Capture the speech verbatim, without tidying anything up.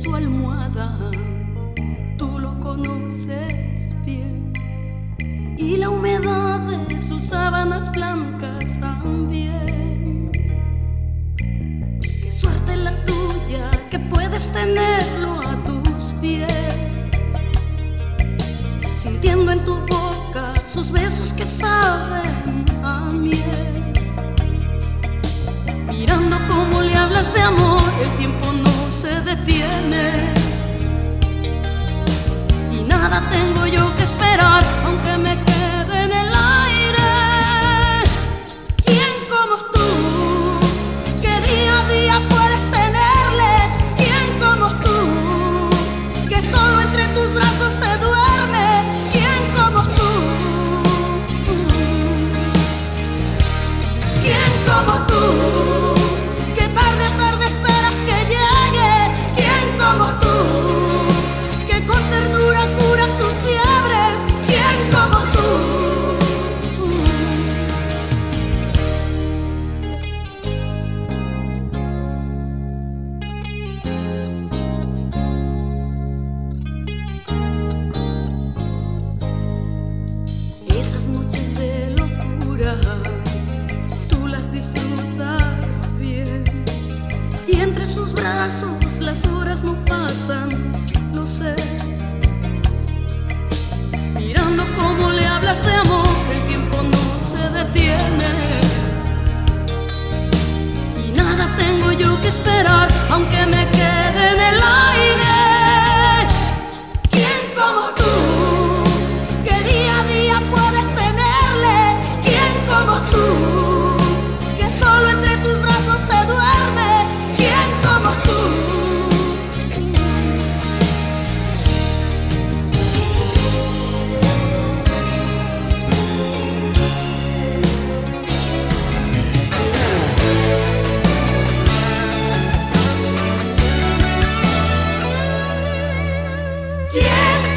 su almohada, tú lo conoces bien, y la humedad de sus sábanas blancas también. Qué suerte la tuya que puedes tenerlo a tus pies, sintiendo en tu boca sus besos que saben a miel, mirando cómo le hablas de amor, el tiempo no se detiene, y nada tengo yo que esperar, aunque me quede en el aire. ¿Quién como tú, que día a día puedes tenerle? ¿Quién como tú, que solo entre tus brazos se duerme? ¿Quién como tú? ¿Quién como tú, que tarde a tarde esperas que llegue? ¿Quién como tú, que con ternura cura sus fiebres? ¿Quién como tú? Esas noches de locura tú las disfrutas bien, y entre sus brazos las horas no pasan, lo sé. Mirando cómo le hablas de amor, el tiempo no se detiene, y nada tengo yo que esperar, aunque me quede en el aire. ¿Quién como tú, que día a día puedes tenerle? ¿Quién como tú, que solo entre tus brazos se duerme? ¿Quién como tú? ¿Quién